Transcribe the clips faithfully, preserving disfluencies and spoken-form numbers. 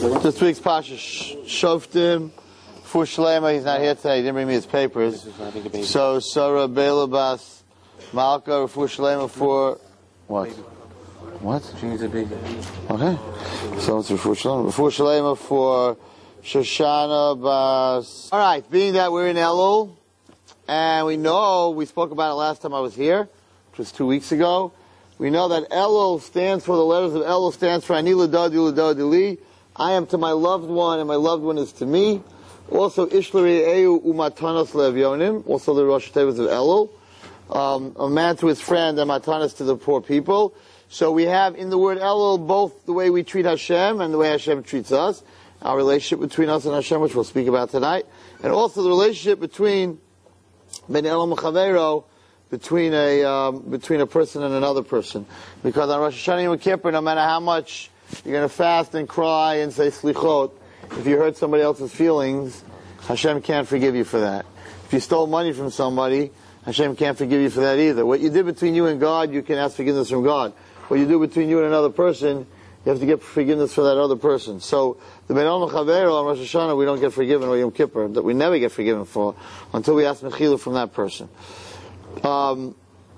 This week's Pasha Shoftim, for Shlema, he's not here today, he didn't bring me his papers. So, Sarah Belabas, Malka, for Shlema, for what? What? She needs a baby. Okay. So it's for Shlema, for Shlema, for Shoshana Bas. Alright, being that we're in Elul, and we know, we spoke about it last time I was here, which was two weeks ago. We know that Elul stands for, the letters of Elul stands for Ani L'Dodi L'Dodi Li. I am to my loved one, and my loved one is to me. Also, Ishlari Eu Umatanos Levyonim, also the Rosh Tevas of Elul. Um, a man to his friend, and Matanos to the poor people. So we have in the word Elul both the way we treat Hashem and the way Hashem treats us. Our relationship between us and Hashem, which we'll speak about tonight. And also the relationship between Ben Elul Mechaveiro, between a um, between a person and another person, because on Rosh Hashanah and Yom Kippur, no matter how much you're going to fast and cry and say slichot, if you hurt somebody else's feelings, Hashem can't forgive you for that. If you stole money from somebody, Hashem can't forgive you for that either. What you did between you and God, you can ask forgiveness from God. What you do between you and another person, you have to get forgiveness for that other person. So the Ben Elul Mechaveiro on Rosh Hashanah, we don't get forgiven, or Yom Kippur, that we never get forgiven for until we ask Mechila from that person. Um,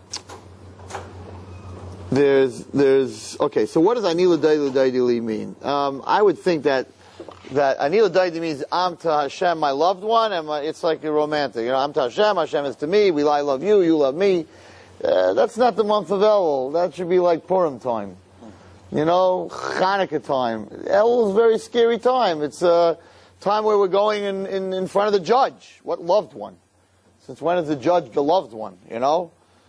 there's, there's, okay, so what does Ani L'Dodi L'Dodi Li mean? Um, I would think that, that Ani L'Dodi means I'm to Hashem, my loved one, and my, it's like a romantic. You know, I'm to Hashem, Hashem is to me, we I love you, you love me. Uh, that's not the month of Elul. That should be like Purim time. You know, Hanukkah time. Elul is a very scary time. It's a time where we're going in, in, in front of the judge. What loved one? Since when is the judge the loved one, you know?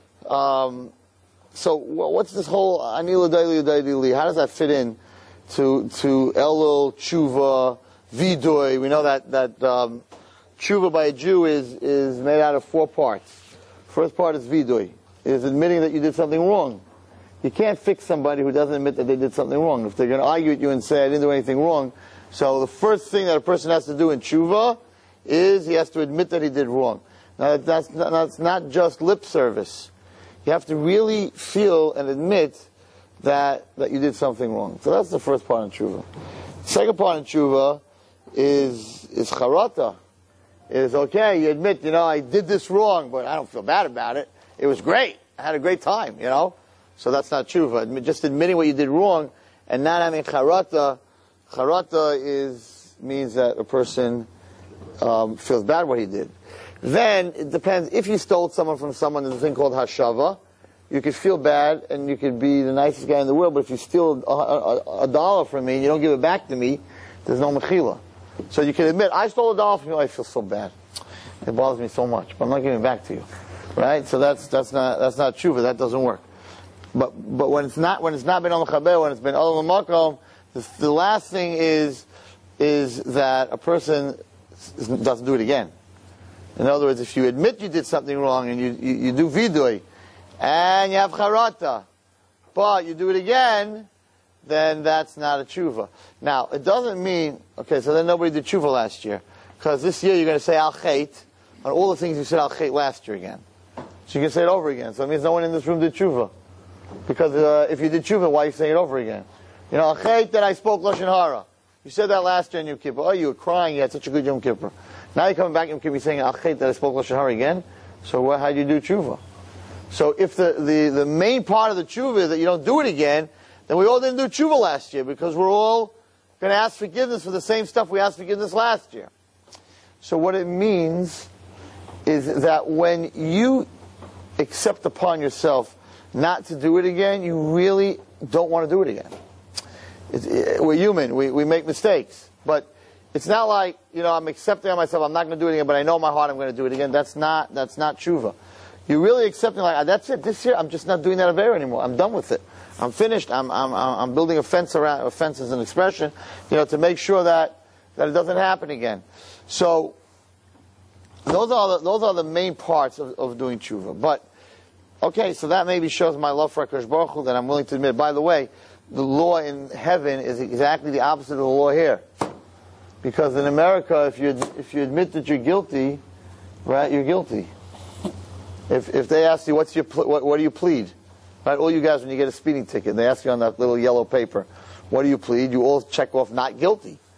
Um, so what's this whole Ani L'Dodi L'Dodi Li? How does that fit in to to Elul, Tshuva, Vidui? We know that that um, Tshuva by a Jew is is made out of four parts. First part is Vidui, is admitting that you did something wrong. You can't fix somebody who doesn't admit that they did something wrong. If they're going to argue with you and say, I didn't do anything wrong. So the first thing that a person has to do in Tshuva is he has to admit that he did wrong. Now, that's not, that's not just lip service. You have to really feel and admit that, that you did something wrong. So that's the first part in Tshuva. The second part in Tshuva is, is charata. Is, okay, you admit, you know, I did this wrong, but I don't feel bad about it. It was great. I had a great time, you know. So that's not Tshuva. Just admitting what you did wrong and not having charata. Charata is, means that a person um, feels bad what he did. Then, it depends, if you stole someone from someone, there's a thing called hashava. You could feel bad, and you could be the nicest guy in the world, but if you steal a, a, a dollar from me, and you don't give it back to me, there's no mechila. So you can admit, I stole a dollar from you, I feel so bad. It bothers me so much, but I'm not giving it back to you. Right? So that's, that's not, that's not tshuva, that doesn't work. But, but when it's not, when it's not been on mechaber, when it's been Elul Makom, the, the last thing is, is that a person doesn't do it again. In other words, if you admit you did something wrong and you, you, you do vidui, and you have charata, but you do it again, then that's not a tshuva. Now, it doesn't mean, okay, so then nobody did tshuva last year. Because this year you're going to say al chait on all the things you said al chait last year again. So you can say it over again. So it means no one in this room did tshuva. Because uh, if you did tshuva, why are you saying it over again? You know, al chait that I spoke Lashon Hara. You said that last year in Yom Kippur. Oh, you were crying, you had such a good Yom Kippur. Now you're coming back and you're saying, Achait, that I spoke Lashon Hara again. So what, how do you do tshuva? So if the, the, the main part of the tshuva is that you don't do it again, then we all didn't do tshuva last year, because we're all going to ask forgiveness for the same stuff we asked forgiveness last year. So what it means is that when you accept upon yourself not to do it again, you really don't want to do it again. It's, it, we're human. We, we make mistakes. But it's not like, you know, I'm accepting on myself, I'm not going to do it again, but I know in my heart I'm going to do it again. That's not, that's not tshuva. You're really accepting, like, that's it, this year I'm just not doing that avera anymore. I'm done with it. I'm finished. I'm, I'm, I'm building a fence around, a fence is an expression, you know, to make sure that, that it doesn't happen again. So, those are the, those are the main parts of, of doing tshuva. But, okay, so that maybe shows my love for HaKadosh Baruch Hu, that I'm willing to admit. By the way, the law in heaven is exactly the opposite of the law here. Because in America, if you if you admit that you're guilty, right, you're guilty. If if they ask you what's your what what do you plead, right? All you guys, when you get a speeding ticket, they ask you on that little yellow paper, what do you plead? You all check off not guilty.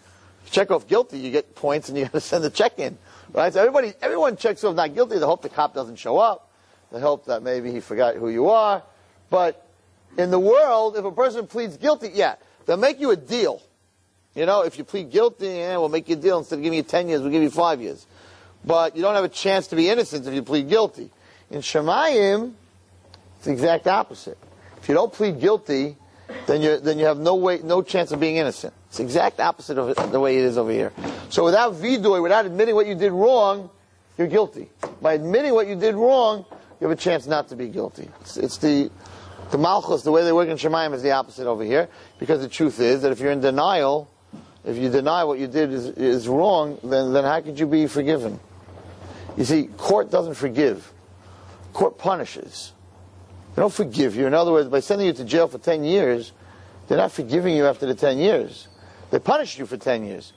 check off guilty, you get points and you got to send a check in. Right? So everybody, everyone checks off not guilty. They hope the cop doesn't show up. They hope that maybe he forgot who you are. But in the world, if a person pleads guilty, yeah, they'll make you a deal. You know, if you plead guilty, yeah, we'll make you a deal. Instead of giving you ten years, we'll give you five years. But you don't have a chance to be innocent if you plead guilty. In Shemayim, it's the exact opposite. If you don't plead guilty, then you then you have no way, no chance of being innocent. It's the exact opposite of it, the way it is over here. So without vidoy, without admitting what you did wrong, you're guilty. By admitting what you did wrong, you have a chance not to be guilty. It's, it's the the malchus, the way they work in Shemayim is the opposite over here. Because the truth is that if you're in denial, if you deny what you did is, is wrong, then, then how could you be forgiven? You see, court doesn't forgive. Court punishes. They don't forgive you. In other words, by sending you to jail for ten years, they're not forgiving you after the ten years. They punish you for ten years.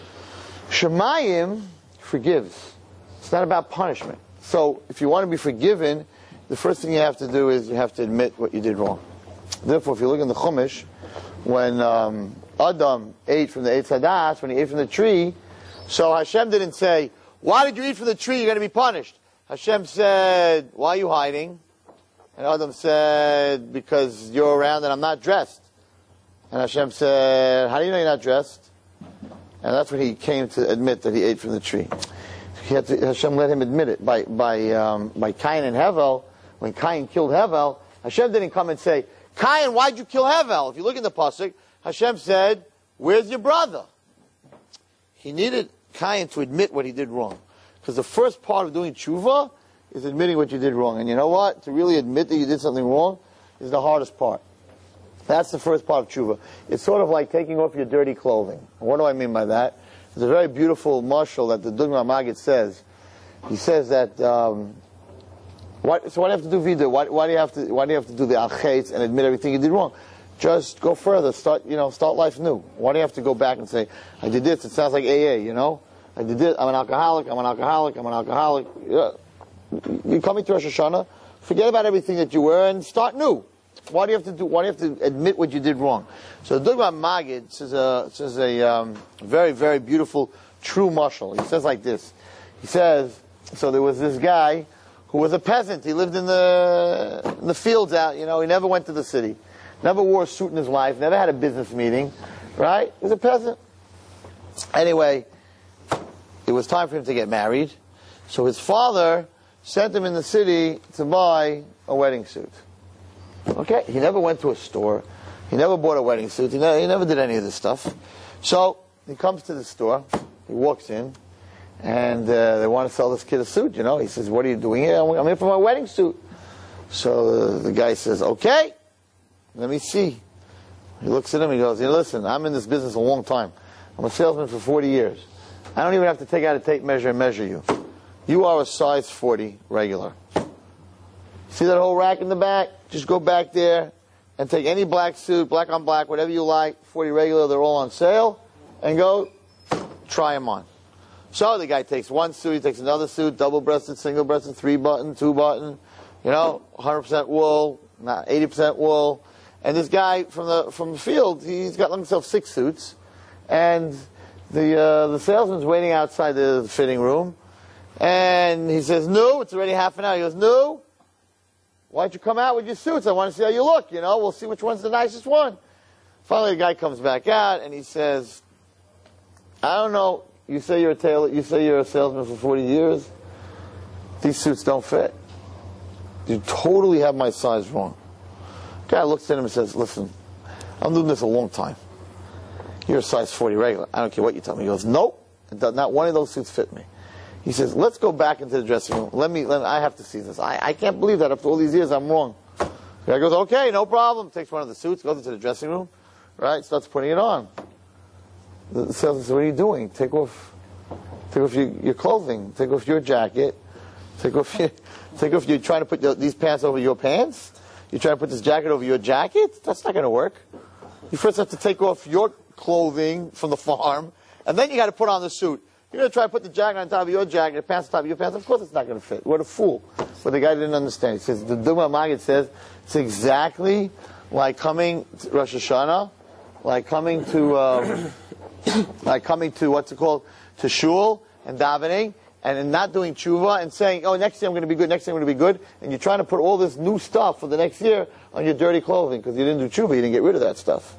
Shemayim forgives. It's not about punishment. So, if you want to be forgiven, the first thing you have to do is you have to admit what you did wrong. Therefore, if you look in the Chumash, when um, Adam ate from the Eitz Hadas, when he ate from the tree, so Hashem didn't say, why did you eat from the tree? You're going to be punished. Hashem said, why are you hiding? And Adam said, because you're around and I'm not dressed. And Hashem said, how do you know you're not dressed? And that's when he came to admit that he ate from the tree. He had to, Hashem let him admit it. By by um, by Cain and Hevel, when Cain killed Hevel, Hashem didn't come and say, Cain, why'd you kill Hevel? If you look in the pasuk, Hashem said, where's your brother? He needed Cain to admit what he did wrong. Because the first part of doing tshuva is admitting what you did wrong. And you know what? To really admit that you did something wrong is the hardest part. That's the first part of tshuva. It's sort of like taking off your dirty clothing. What do I mean by that? There's a very beautiful mashal that the Dugma Maggid says. He says that, um, what, so why do you have to do vidur? Why, why do you have to, why do you have to do the al-chetz and admit everything you did wrong? Just go further. Start, you know, start life new. Why do you have to go back and say, I did this? It sounds like A A, you know? I did this. I'm an alcoholic. I'm an alcoholic. I'm an alcoholic. Yeah. You come into Rosh Hashanah, forget about everything that you were and start new. Why do you have to do? Why do you have to admit what you did wrong? So the Dugma Maggid says a says a um, very very beautiful true mashal. He says like this. He says, so there was this guy who was a peasant. He lived in the in the fields out. You know, he never went to the city, never wore a suit in his life, never had a business meeting. Right? He was a peasant. Anyway, it was time for him to get married. So his father sent him in the city to buy a wedding suit. Okay, he never went to a store. He never bought a wedding suit. He never, he never did any of this stuff. So he comes to the store. He walks in, and uh, they want to sell this kid a suit. You know, he says, "What are you doing here?" I'm, I'm here for my wedding suit. So uh, the guy says, "Okay, let me see." He looks at him. He goes, "You know, listen, I'm in this business a long time. I'm a salesman for forty years. I don't even have to take out a tape measure and measure you. You are a size forty regular. See that whole rack in the back? Just go back there and take any black suit, black on black, whatever you like, forty regular, they're all on sale, and go try them on." So the guy takes one suit, he takes another suit, double-breasted, single-breasted, three-button, two-button, you know, one hundred percent wool, not eighty percent wool. And this guy from the from the field, he's got himself six suits, and the uh, the salesman's waiting outside the fitting room, and he says, "No, it's already half an hour." He goes, "No. Why don't you come out with your suits? I want to see how you look, you know. We'll see which one's the nicest one." Finally, the guy comes back out, and he says, "I don't know. You say you're a tailor. You say you're a salesman for forty years. These suits don't fit. You totally have my size wrong." The guy looks at him and says, "Listen, I'm doing this a long time. You're a size forty regular. I don't care what you tell me." He goes, "Nope. Not one of those suits fit me." He says, "Let's go back into the dressing room. Let me, let me I have to see this. I, I can't believe that after all these years I'm wrong." The guy goes, "Okay, no problem." Takes one of the suits, goes into the dressing room, right, starts putting it on. The salesman says, "What are you doing? Take off, take off your, your clothing. Take off your jacket. Take off your, take off, you're trying to put the, these pants over your pants? You're trying to put this jacket over your jacket? That's not going to work. You first have to take off your clothing from the farm, and then you got to put on the suit. You're going to try to put the jacket on top of your jacket, the pants on top of your pants. Of course it's not going to fit. What a fool." But the guy didn't understand. He says, the Dugma Maggid says, it's exactly like coming to Rosh Hashanah, like coming to, um, like coming to, what's it called, to shul and davening, and in not doing tshuva and saying, oh, next year I'm going to be good, next year I'm going to be good, and you're trying to put all this new stuff for the next year on your dirty clothing because you didn't do tshuva, you didn't get rid of that stuff.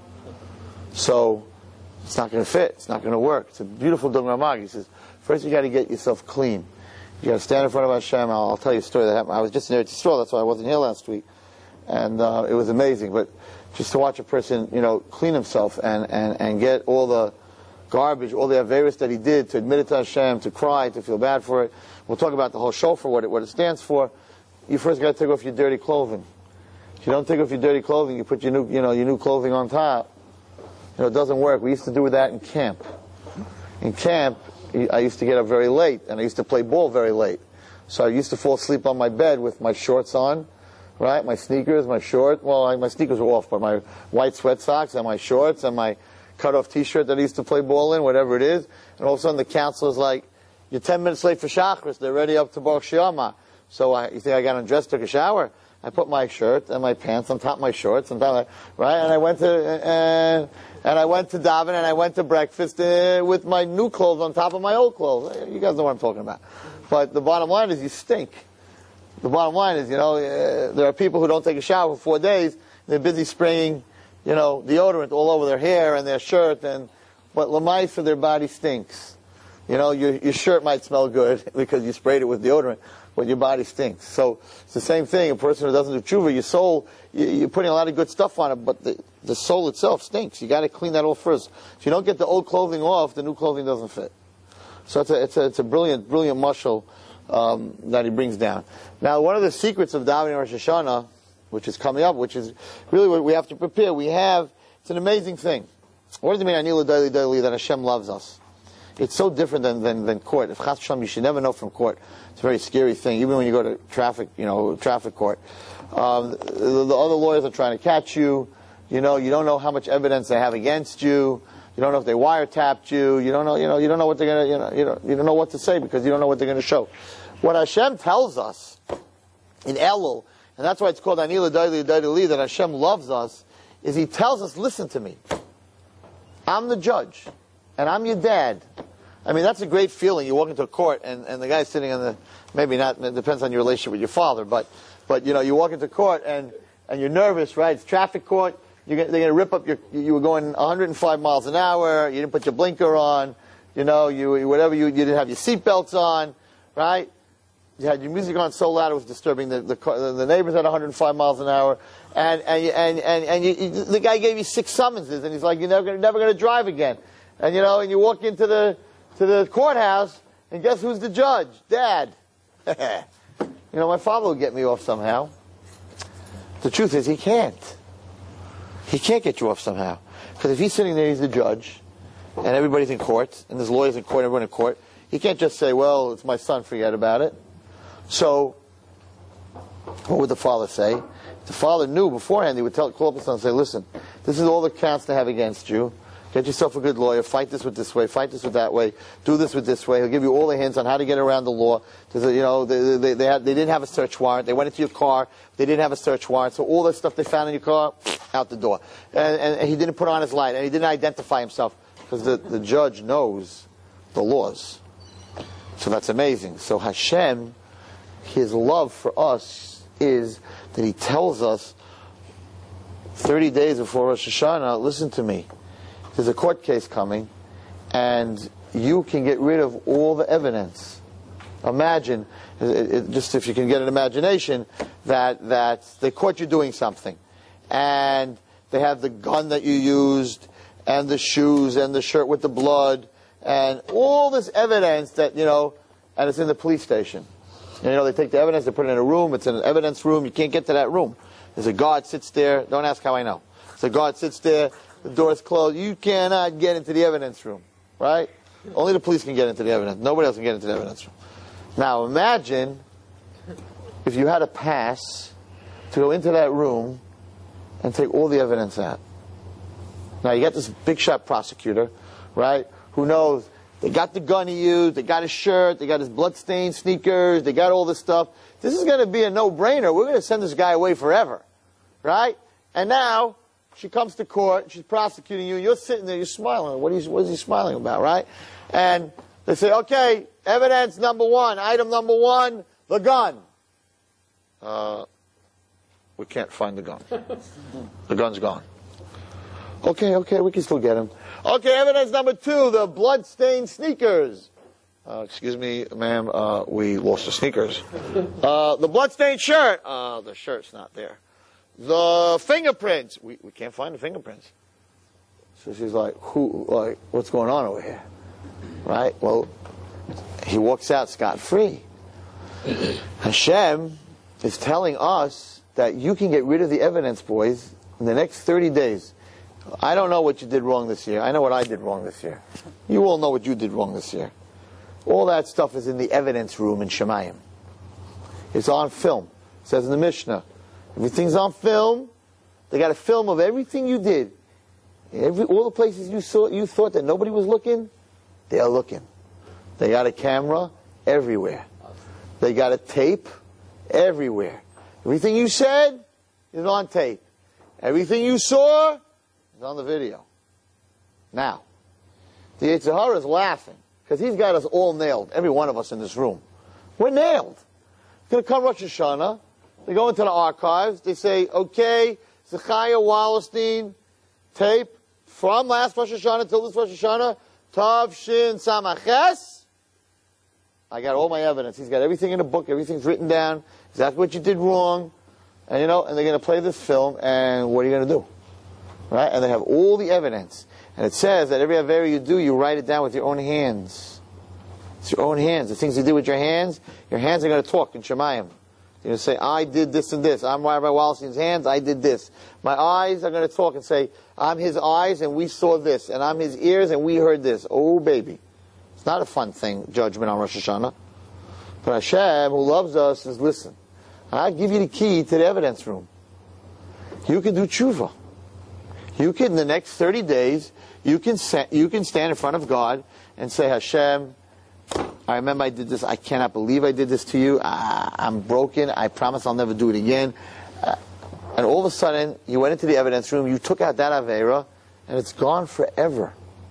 So, it's not going to fit, it's not going to work. It's a beautiful Dugma Mag. He says, first you got to get yourself clean. You got to stand in front of Hashem. I'll, I'll tell you a story that happened. I was just in Eretz Yisrael, that's why I wasn't here last week. And uh, it was amazing. But just to watch a person, you know, clean himself and, and, and get all the garbage, all the Averis that he did, to admit it to Hashem, to cry, to feel bad for it. We'll talk about the whole shofar, what it, what it stands for. You first got to take off your dirty clothing. If you don't take off your dirty clothing, you put your new, you know, your new clothing on top. You know, it doesn't work. We used to do that in camp. In camp, I used to get up very late, and I used to play ball very late. So I used to fall asleep on my bed with my shorts on, right? My sneakers, my short. Well, I, my sneakers were off, but my white sweat socks and my shorts and my cut-off T-shirt that I used to play ball in, whatever it is. And all of a sudden the counselor's like, you're ten minutes late for Shachris. They're ready up to Baruch Shiyama. So I, you think I got undressed, took a shower? I put my shirt and my pants on top of my shorts, on top of, right? And I went to, and, and I went to daven and I went to breakfast uh, with my new clothes on top of my old clothes. You guys know what I'm talking about. But the bottom line is you stink. The bottom line is, you know, uh, there are people who don't take a shower for four days. They're busy spraying, you know, deodorant all over their hair and their shirt, and but lamai for their body stinks. You know, your your shirt might smell good because you sprayed it with deodorant, but your body stinks. So it's the same thing. A person who doesn't do tshuva, your soul, you, you're putting a lot of good stuff on it, but the the soul itself stinks. You got to clean that off first. If you don't get the old clothing off, the new clothing doesn't fit. So it's a it's a it's a brilliant brilliant mashal um, that he brings down. Now, one of the secrets of davening Rosh Hashanah, which is coming up, which is really what we have to prepare. We have, it's an amazing thing. What does it mean, Anila Daily Daily, that Hashem loves us? It's so different than, than, than court. If Chas Hashem, you should never know from court. It's a very scary thing, even when you go to traffic, you know, traffic court. Um, the, the other lawyers are trying to catch you. You know, you don't know how much evidence they have against you. You don't know if they wiretapped you. You don't know, you know, you don't know what they're gonna, you know, you don't, you don't know what to say because you don't know what they're gonna show. What Hashem tells us in Elul, and that's why it's called Anila Daili Daili, that Hashem loves us, is He tells us, listen to me. I'm the judge, and I'm your dad. I mean, that's a great feeling. You walk into a court, and, and the guy's sitting on the, maybe not, it depends on your relationship with your father, but, but you know, you walk into court, and, and you're nervous, right? It's traffic court. You're, they're going to rip up your, you were going one hundred five miles an hour, you didn't put your blinker on, you know, you, whatever, you, you didn't have your seatbelts on, right? You had your music on so loud it was disturbing the, the, the neighbors at one hundred five miles an hour, and and you, and and, and you, you, the guy gave you six summonses, and he's like, you're never never going to drive again, and you know, and you walk into the to the courthouse, and guess who's the judge? Dad. You know, my father will get me off somehow. The truth is, he can't. He can't get you off somehow, because if he's sitting there, he's the judge, and everybody's in court, and there's lawyers in court, everyone in court. He can't just say, well, it's my son, forget about it. So, what would the father say? If the father knew beforehand, he would tell, call up his son and say, listen, this is all the counts to have against you. Get yourself a good lawyer, fight this with this way, fight this with that way, do this with this way. He'll give you all the hints on how to get around the law. There's a, you know, they, they, they, had, they didn't have a search warrant. They went into your car. They didn't have a search warrant. So all the stuff they found in your car, out the door. And, and, and he didn't put on his light, and he didn't identify himself, because the, the judge knows the laws. So that's amazing. So Hashem, His love for us is that He tells us thirty days before Rosh Hashanah, listen to me, there's a court case coming, and you can get rid of all the evidence. Imagine, it, it, just if you can get an imagination, that, that they caught you doing something, and they have the gun that you used, and the shoes, and the shirt with the blood, and all this evidence that, you know, and it's in the police station. And, you know, they take the evidence, they put it in a room, it's in an evidence room, you can't get to that room. There's a guard sits there, don't ask how I know. So a guard sits there, the door's closed, you cannot get into the evidence room, right? Only the police can get into the evidence, nobody else can get into the evidence room. Now imagine if you had a pass to go into that room and take all the evidence out. Now you got this big shot prosecutor, right, who knows they got the gun he used, they got his shirt, they got his blood-stained sneakers, they got all this stuff. This is going to be a no-brainer. We're going to send this guy away forever, right? And now, she comes to court, she's prosecuting you, and you're sitting there, you're smiling. What is, what is he smiling about, right? And they say, okay, evidence number one, item number one, the gun. Uh, we can't find the gun. The gun's gone. Okay, okay, we can still get him. Okay, evidence number two, the blood-stained sneakers. Uh, excuse me, ma'am, uh, we lost the sneakers. Uh, the blood-stained shirt. Uh, the shirt's not there. The fingerprints. We, we can't find the fingerprints. So she's like, who, like, what's going on over here? Right? Well, he walks out scot-free. Hashem is telling us that you can get rid of the evidence, boys, in the next thirty days. I don't know what you did wrong this year. I know what I did wrong this year. You all know what you did wrong this year. All that stuff is in the evidence room in Shemayim. It's on film. It says in the Mishnah. Everything's on film. They got a film of everything you did. Every, all the places you saw, you thought that nobody was looking, they are looking. They got a camera everywhere. They got a tape everywhere. Everything you said is on tape. Everything you saw is on the video. Now, the Yetzer Hara is laughing because he's got us all nailed, every one of us in this room. We're nailed. It's going to come Rosh Hashanah. They go into the archives. They say, okay, Zechariah Wallerstein tape from last Rosh Hashanah till this Rosh Hashanah, Tav Shin Samaches. I got all my evidence. He's got everything in the book. Everything's written down. Exactly what you did wrong. And, you know, and they're going to play this film, and what are you going to do? Right? And they have all the evidence. And it says that every Avera you do, you write it down with your own hands. It's your own hands. The things you do with your hands, your hands are going to talk in Shemayim. You're going to say, I did this and this. I'm Rabbi Wallerstein's hands, I did this. My eyes are going to talk and say, I'm his eyes and we saw this. And I'm his ears and we heard this. Oh, baby. It's not a fun thing, judgment on Rosh Hashanah. But Hashem, who loves us, says, listen, I give you the key to the evidence room. You can do tshuva. You can, in the next thirty days, you can, you can stand in front of God and say, Hashem, I remember I did this. I cannot believe I did this to you. I, I'm broken. I promise I'll never do it again. Uh, and all of a sudden, you went into the evidence room, you took out that Avera, and it's gone forever.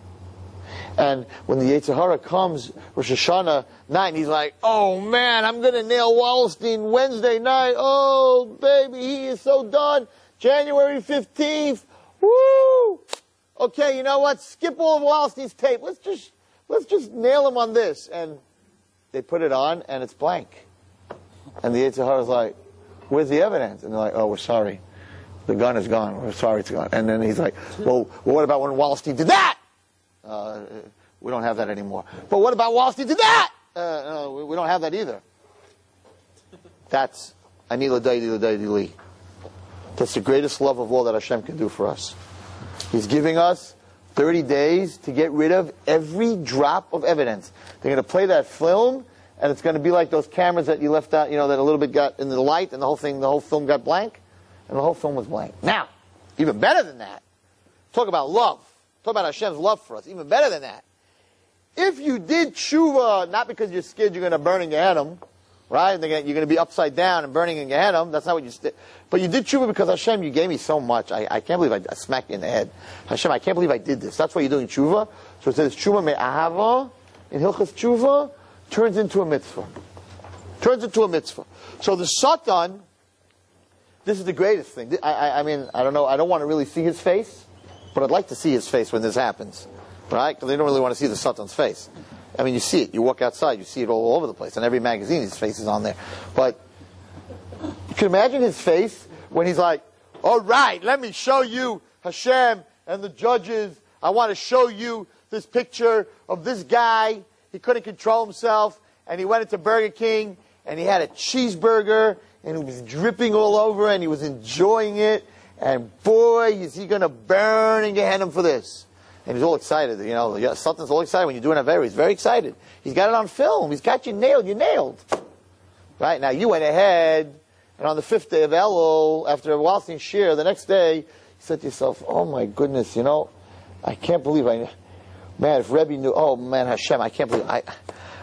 And when the Yetzer Hara comes, Rosh Hashanah night, and he's like, oh man, I'm going to nail Wallerstein Wednesday night. Oh, baby, he is so done. January fifteenth. Woo! Okay, you know what? Skip all of Wallerstein's tape. Let's just... Let's just nail him on this. And they put it on, and it's blank. And the Yetzer Hara is like, where's the evidence? And they're like, oh, we're sorry. The gun is gone. We're sorry it's gone. And then he's like, well, well what about when Wallerstein did that? Uh, we don't have that anymore. But what about Wallerstein did that? Uh, no, we don't have that either. That's Ani L'Daydi L'Daydi Li. That's the greatest love of all that Hashem can do for us. He's giving us thirty days to get rid of every drop of evidence. They're going to play that film, and it's going to be like those cameras that you left out, you know, that a little bit got in the light, and the whole thing, the whole film got blank, and the whole film was blank. Now, even better than that, talk about love. Talk about Hashem's love for us. Even better than that. If you did tshuva, not because you're scared you're going to burn in Gehenna, right? You're going to be upside down and burning in Gehenna. That's not what you did. But you did tshuva because Hashem, you gave me so much. I, I can't believe I, I smacked you in the head. Hashem, I can't believe I did this. That's why you're doing tshuva. So it says tshuva me'ahava in Hilchas Tshuva turns into a mitzvah. Turns into a mitzvah. So the Satan, this is the greatest thing. I, I, I mean, I don't know. I don't want to really see his face, but I'd like to see his face when this happens, right? Because they don't really want to see the Satan's face. I mean, you see it. You walk outside, you see it all over the place. In every magazine, his face is on there. But you can imagine his face when he's like, all right, let me show you Hashem and the judges. I want to show you this picture of this guy. He couldn't control himself, and he went into Burger King, and he had a cheeseburger, and it was dripping all over, and he was enjoying it. And boy, is he going to burn in Gehenna for this. And he's all excited, you know, Satan's all excited when you're doing Avera. He's very excited. He's got it on film. He's got you nailed. You're nailed. Right? Now, you went ahead, and on the fifth day of Elul, after a Wallerstein Shir, the next day, you said to yourself, oh my goodness, you know, I can't believe I, man, if Rebbe knew, oh man, Hashem, I can't believe, I,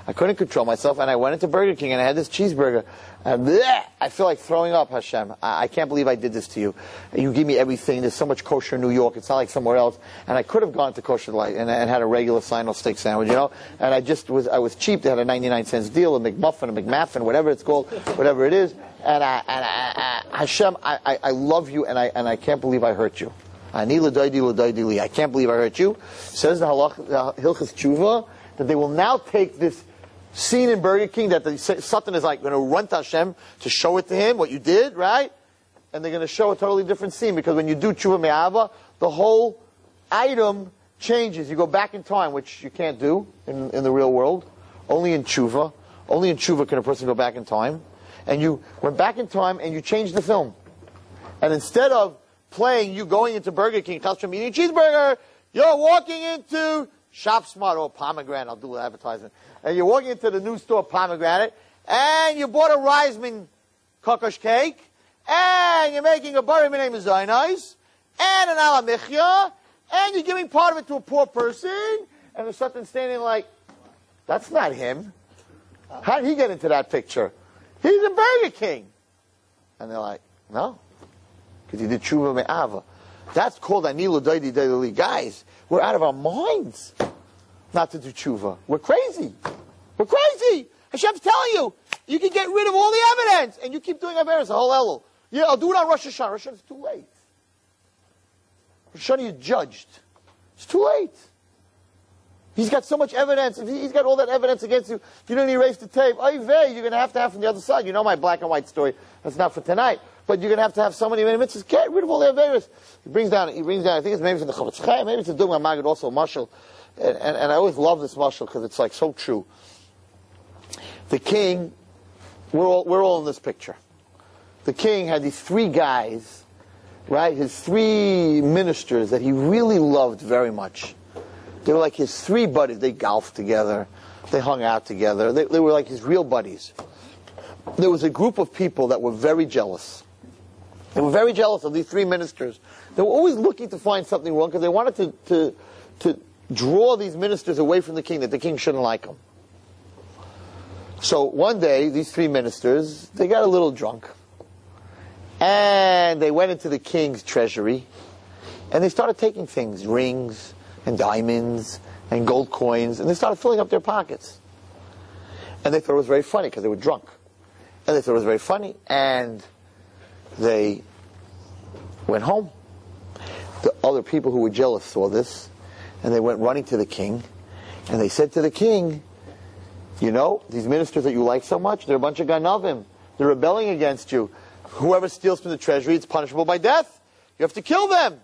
I couldn't control myself, and I went into Burger King and I had this cheeseburger. And bleh, I feel like throwing up, Hashem. I, I can't believe I did this to you. You give me everything. There's so much kosher in New York. It's not like somewhere else. And I could have gone to Kosher Delight and, and had a regular Sinal steak sandwich, you know. And I just was, I was cheap. They had a ninety-nine cents deal, a McMuffin, a McMaffin, whatever it's called, whatever it is. And I, and I, I Hashem, I, I, I love you, and I, and I can't believe I hurt you. Ani l'daydi l'daydi li. I can't believe I hurt you. Says the halach, the Hilchas Tshuva, that they will now take this scene in Burger King that the, something is like going to run to Hashem to show it to him, what you did, right? And they're going to show a totally different scene, because when you do tshuva me'ava, the whole item changes. You go back in time, which you can't do in, in the real world. Only in tshuva. Only in tshuva can a person go back in time. And you went back in time and you changed the film. And instead of playing you going into Burger King, Hashem eating a cheeseburger, you're walking into Shop Smart or Pomegranate. I'll do an advertisement. And you're walking into the new store, Pomegranate, and you bought a Reisman kokosh cake, and you're making a Bari Minei Mezainis, and an Ala Michya, and you're giving part of it to a poor person, and there's something standing like, that's not him. How did he get into that picture? He's a Burger King. And they're like, no, because he did Tshuva Me'ava. That's called Ani l'daydi l'daydi li. Guys, we're out of our minds not to do tshuva. We're crazy. We're crazy. Hashem's telling you, you can get rid of all the evidence, and you keep doing Averis, the whole Elul. Yeah, I'll do it on Rosh Hashanah. Rosh Hashanah is too late. Rosh Hashanah, you're judged. It's too late. He's got so much evidence. If he's got all that evidence against you, if you don't erase the tape, oy vey, you're going to have to have from the other side. You know my black and white story. That's not for tonight. But you're going to have to have so many mitzvahs. Get rid of all the Averis. He brings down, he brings down, I think it's maybe from the Chavetz Chaim, maybe it's a Dugma Magid, also a Mashal. And, and, and I always love this Mashal because it's like so true. The king, we're all, we're all in this picture. The king had these three guys, right? His three ministers that he really loved very much. They were like his three buddies. They golfed together. They hung out together. They, they were like his real buddies. There was a group of people that were very jealous. They were very jealous of these three ministers. They were always looking to find something wrong because they wanted to, to, to draw these ministers away from the king, that the king shouldn't like them. So one day, these three ministers, they got a little drunk. And they went into the king's treasury. And they started taking things, rings and diamonds and gold coins. And they started filling up their pockets. And they thought it was very funny because they were drunk. And they thought it was very funny. And they went home. The other people who were jealous saw this. And they went running to the king. And they said to the king, you know, these ministers that you like so much, they're a bunch of ganavim. They're rebelling against you. Whoever steals from the treasury, it's punishable by death. You have to kill them.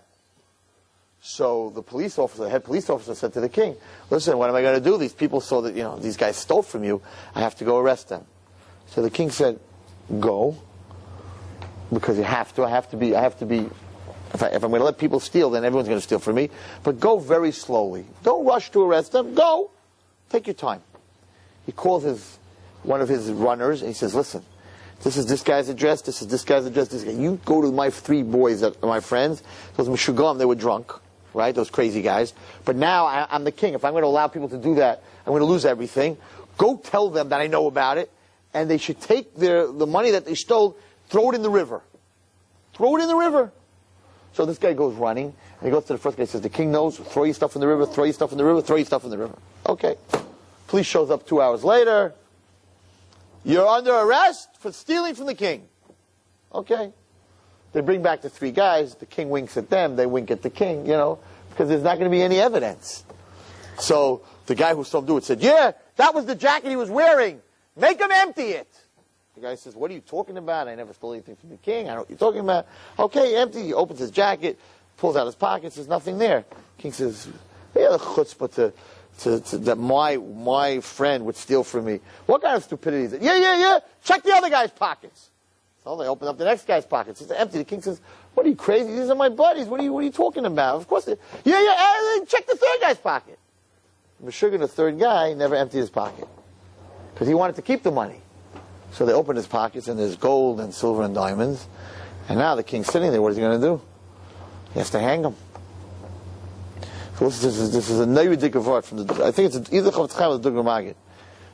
So the police officer, the head police officer said to the king, listen, what am I going to do? These people saw that, you know, these guys stole from you. I have to go arrest them. So the king said, go. Because you have to. I have to be, I have to be, if, I, if I'm going to let people steal, then everyone's going to steal from me. But go very slowly. Don't rush to arrest them. Go. Take your time. He calls his, one of his runners, and he says, listen, this is this guy's address, this is this guy's address, this guy. You go to my three boys that are my friends, those Meshugam, they were drunk, right, those crazy guys. But now I, I'm the king. If I'm going to allow people to do that, I'm going to lose everything. Go tell them that I know about it, and they should take their the money that they stole, throw it in the river. Throw it in the river. So this guy goes running, and he goes to the first guy and says, the king knows, throw your stuff in the river, throw your stuff in the river, throw your stuff in the river. Okay. Police shows up two hours later. You're under arrest for stealing from the king. Okay. They bring back the three guys. The king winks at them. They wink at the king, you know, because there's not going to be any evidence. So the guy who saw him do it said, yeah, that was the jacket he was wearing. Make him empty it. The guy says, what are you talking about? I never stole anything from the king. I don't know what you're talking about. Okay, empty. He opens his jacket, pulls out his pockets. There's nothing there. King says, yeah, the chutzpah to... To, to, that my my friend would steal from me. What kind of stupidity is it? Yeah, yeah, yeah. Check the other guy's pockets. So they open up the next guy's pockets. It's empty. The king says, "What are you crazy? These are my buddies. What are you What are you talking about?" Of course, they, yeah, yeah. And check the third guy's pocket. Meshuggah, the third guy, never emptied his pocket because he wanted to keep the money. So they open his pockets and there's gold and silver and diamonds. And now the king's sitting there. What is he going to do? He has to hang him. So this is, this is a Neudik of art from the, I think it's either Chavetz Chaim or the Dugma Magid.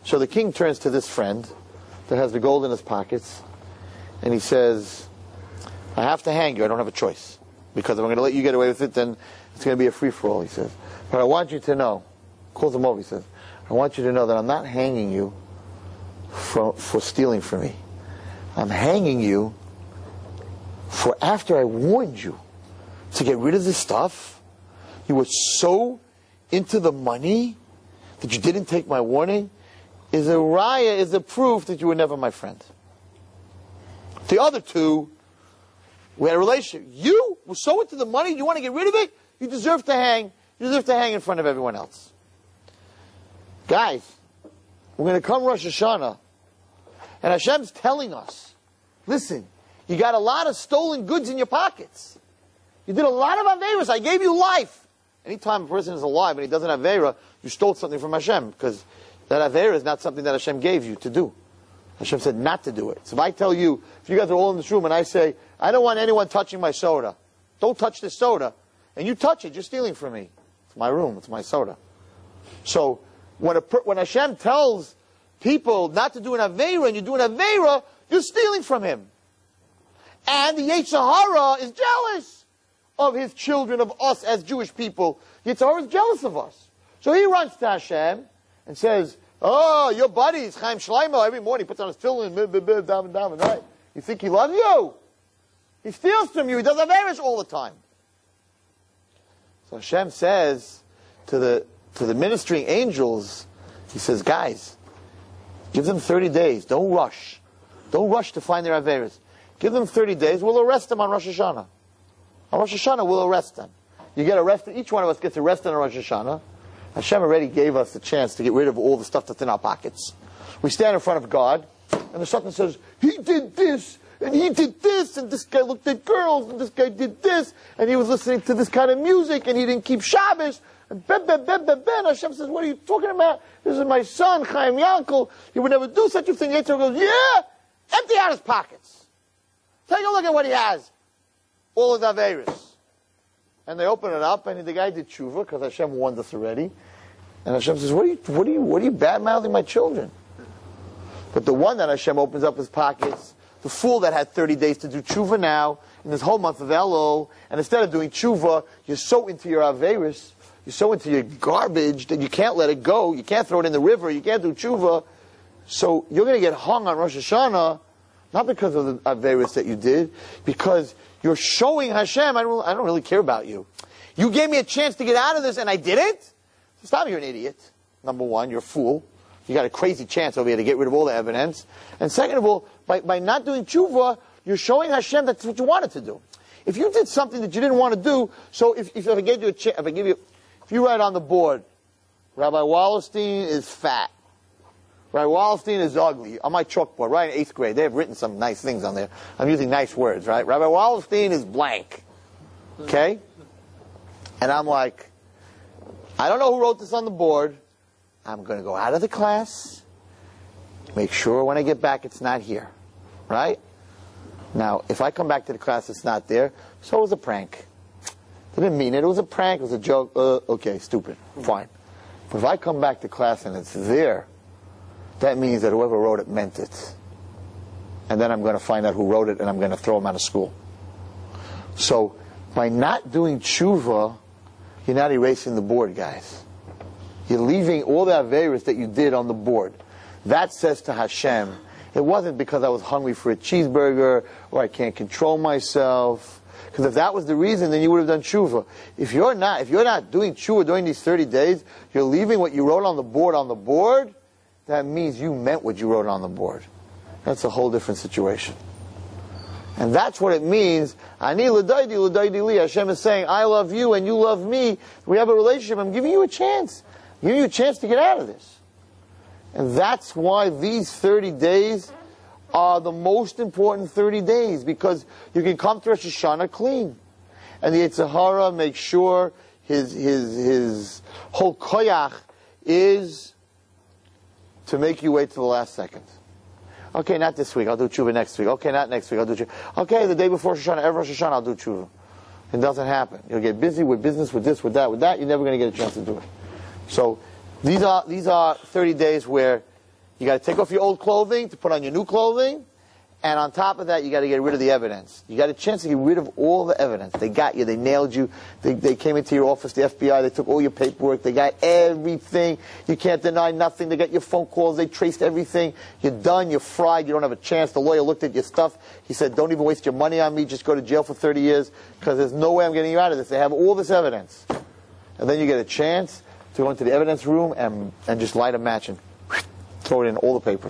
So the king turns to this friend that has the gold in his pockets, and he says, I have to hang you. I don't have a choice. Because if I'm going to let you get away with it, then it's going to be a free-for-all, he says. But I want you to know, calls him over, he says, I want you to know that I'm not hanging you for, for stealing from me. I'm hanging you for after I warned you to get rid of this stuff, you were so into the money that you didn't take my warning, is a raya, is a proof that you were never my friend. The other two, we had a relationship. You were so into the money, you want to get rid of it, you deserve to hang. You deserve to hang in front of everyone else. Guys, we're going to come Rosh Hashanah, and Hashem's telling us, listen, you got a lot of stolen goods in your pockets. You did a lot of Averas. I gave you life. Anytime a person is alive and he doesn't have Avera, you stole something from Hashem, because that Avera is not something that Hashem gave you to do. Hashem said not to do it. So if I tell you, if you guys are all in this room and I say, I don't want anyone touching my soda, don't touch this soda, and you touch it, you're stealing from me. It's my room, it's my soda. So when, a, when Hashem tells people not to do an Avera and you do an Avera, you're stealing from him. And the Yetzer Hara is jealous of his children, of us as Jewish people. Yetzer Hara is jealous of us. So he runs to Hashem and says, oh, your buddies, Chaim Shlomo, every morning he puts on his tefillin, daven, daven, right? You think he loves you? He steals from you. He does Averas all the time. So Hashem says to the to the ministering angels, he says, guys, give them thirty days. Don't rush. Don't rush to find their Averas. Give them thirty days. We'll arrest them on Rosh Hashanah. On Rosh Hashanah, we'll arrest them. You get arrested. Each one of us gets arrested on Rosh Hashanah. Hashem already gave us the chance to get rid of all the stuff that's in our pockets. We stand in front of God, and the Satan says, he did this, and he did this, and this guy looked at girls, and this guy did this, and he was listening to this kind of music, and he didn't keep Shabbos, and ben, ben, ben, ben, ben. Hashem says, what are you talking about? This is my son, Chaim Yankel. He would never do such a thing. Yetzer goes, yeah, empty out his pockets. Take a look at what he has. All his Averis. And they open it up, and the guy did tshuva, because Hashem warned us already. And Hashem says, what are you, what are you, what are you bad-mouthing my children? But the one that Hashem opens up his pockets, the fool that had thirty days to do tshuva now, in this whole month of Elul, and instead of doing tshuva, you're so into your Averis, you're so into your garbage that you can't let it go, you can't throw it in the river, you can't do tshuva, so you're going to get hung on Rosh Hashanah, not because of the Averis that you did, because you're showing Hashem, I don't, I don't really care about you. You gave me a chance to get out of this and I didn't? So stop, you're an idiot. Number one, you're a fool. You got a crazy chance over here to get rid of all the evidence. And second of all, by, by not doing tshuva, you're showing Hashem that's what you wanted to do. If you did something that you didn't want to do, so if, if I gave you a chance, if I give you, if you write on the board, Rabbi Wallerstein is fat. Rabbi Wallerstein is ugly. On my chalkboard, right in eighth grade, they have written some nice things on there. I'm using nice words, right? Rabbi Wallerstein is blank. Okay? And I'm like, I don't know who wrote this on the board. I'm going to go out of the class, make sure when I get back it's not here. Right? Now, if I come back to the class it's not there, so it was a prank. I didn't mean it. It was a prank. It was a joke. Uh, okay, stupid. Fine. But if I come back to class and it's there, that means that whoever wrote it meant it. And then I'm going to find out who wrote it and I'm going to throw him out of school. So, by not doing tshuva, you're not erasing the board, guys. You're leaving all the Averis that you did on the board. That says to Hashem, it wasn't because I was hungry for a cheeseburger or I can't control myself. Because if that was the reason, then you would have done tshuva. If you're not, if you're not doing tshuva during these thirty days, you're leaving what you wrote on the board on the board, that means you meant what you wrote on the board. That's a whole different situation. And that's what it means. Ani l'daydi l'daydi li. Hashem is saying, I love you and you love me. We have a relationship. I'm giving you a chance. I'm giving you a chance to get out of this. And that's why these thirty days are the most important thirty days. Because you can come to Rosh Hashanah clean. And the Yetzer Hara makes sure his, his, his whole koyach is to make you wait till the last second. Okay, not this week, I'll do tshuva next week. Okay, not next week, I'll do tshuva. Okay, the day before Rosh Hashanah, every Rosh Hashanah, I'll do tshuva. It doesn't happen. You'll get busy with business, with this, with that, with that. You're never going to get a chance to do it. So, these are these are thirty days where You got to take off your old clothing to put on your new clothing. And on top of that, you got to get rid of the evidence. You got a chance to get rid of all the evidence. They got you. They nailed you. They, they came into your office, the F B I. They took all your paperwork. They got everything. You can't deny nothing. They got your phone calls. They traced everything. You're done. You're fried. You don't have a chance. The lawyer looked at your stuff. He said, don't even waste your money on me. Just go to jail for thirty years because there's no way I'm getting you out of this. They have all this evidence. And then you get a chance to go into the evidence room and, and just light a match and throw it in all the papers.